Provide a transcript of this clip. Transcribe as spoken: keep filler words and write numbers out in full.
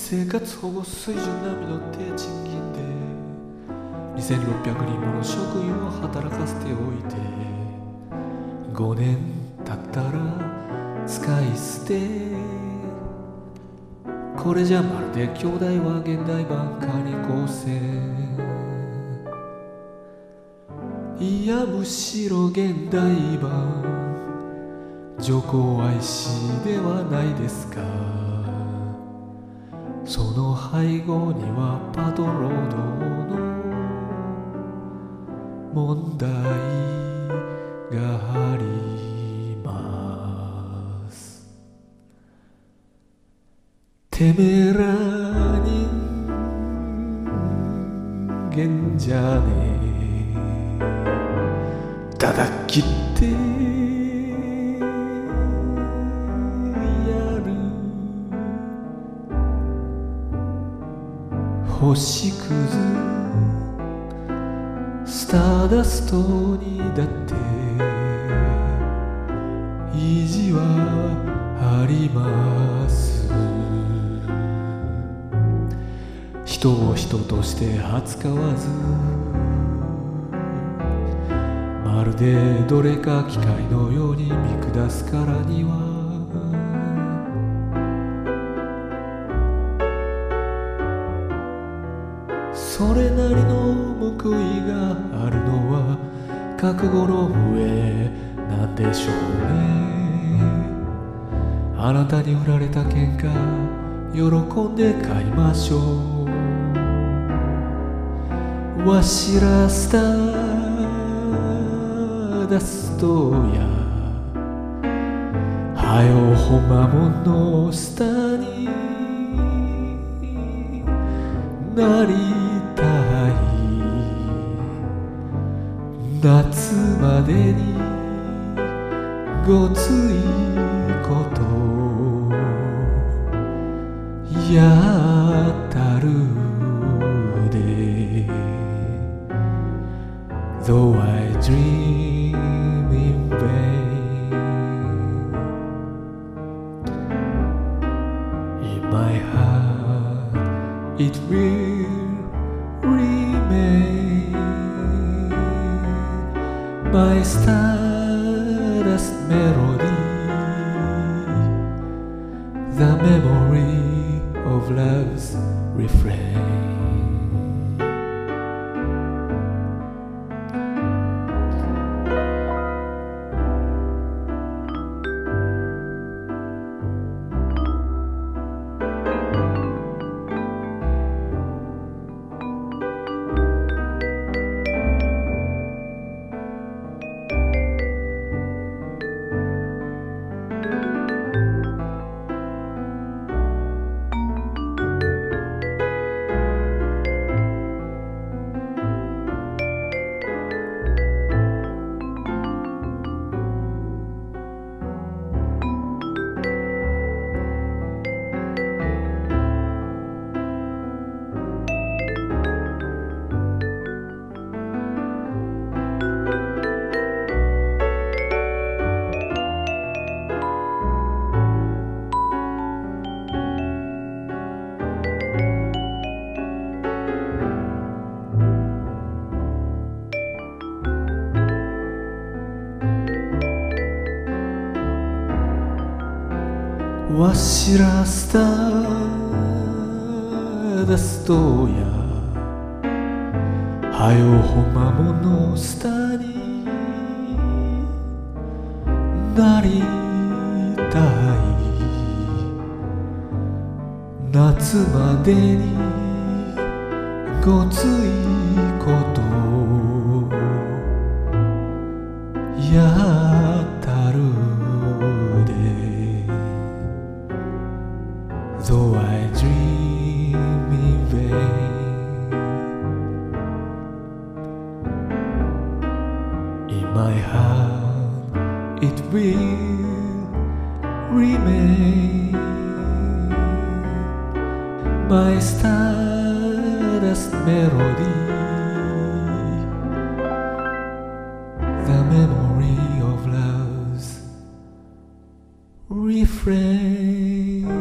生活保護水準並みの低賃金でにせんろっぴゃくにんもの職員を働かせておいてごねん経ったら使い捨て。これじゃまるで兄弟は現代版カニ光線。いやむしろ現代版女皇愛しではないですか。その背後にはパトロードの問題があります。てめえら人間じゃねえ、叩きってやる。星屑スターダストにだって意地はあります。人を人として扱わずまるでどれか機械のように見下すからにはそれなりの報いがあるのは覚悟の上なんでしょうね。あなたに売られた喧嘩喜んで買いましょう。わしらスターダストやはよほんまもんのスターになりたい。夏までにごついことやったるで Though I dream in vain In my heart it will remain My stardust melody The memory of love's refrainわしらスターダストやはよほんまものスターになりたい。夏までにごついことやったるThough I dream in vain In my heart it will remain My stardust melody The memory of love's refrain